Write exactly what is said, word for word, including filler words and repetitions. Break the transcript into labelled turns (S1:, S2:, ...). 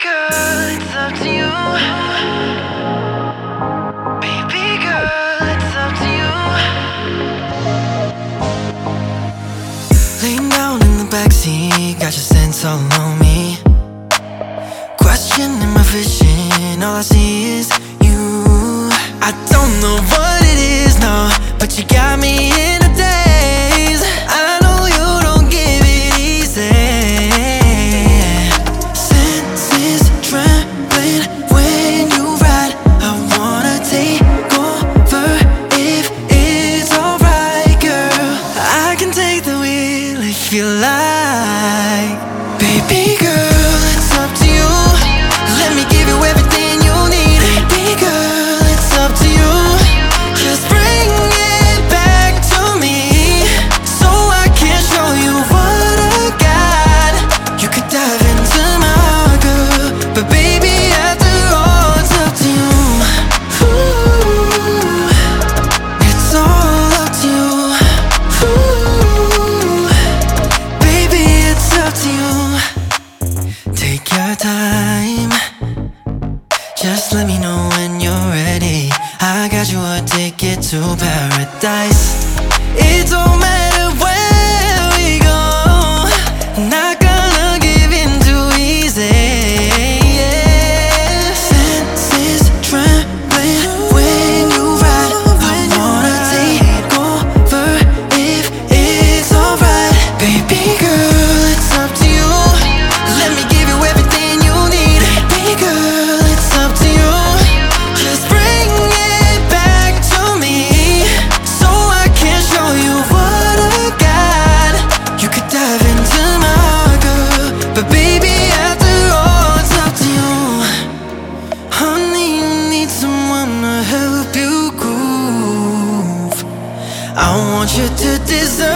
S1: girl, it's up to you. Baby girl, it's up to you. Laying down in the backseat, got your sense all on me. Questioning my vision, all I see is you. I don't know what it is, no, but you got me in a daze. I know you don't give it easy. Senses trembling when you ride. I wanna take over if it's alright, girl. I can take the wheel if you like. Baby girl, it's up to you. Let me give you everything you need. Baby girl, it's up to you. Just bring it back to me, so I can show you what I got. You could dive into my heart, girl, but baby, after all, it's up to you. Ooh, it's all up to you. Ooh, baby, it's up to you. Take your time, just let me know when you're ready. I got you a ticket to paradise. It don't matter where we go, not gonna give in too easy. Yeah. Senses trembling when you ride. I wanna take over if it's alright. Baby girl, it's up to you. Let me give you everything you need. Baby girl, it's up to you. Just bring it back to me, so I can show you what I got. You could dive into my heart, girl, but baby, after all, it's up to you. Honey, you need someone to help you groove. I want you to deserve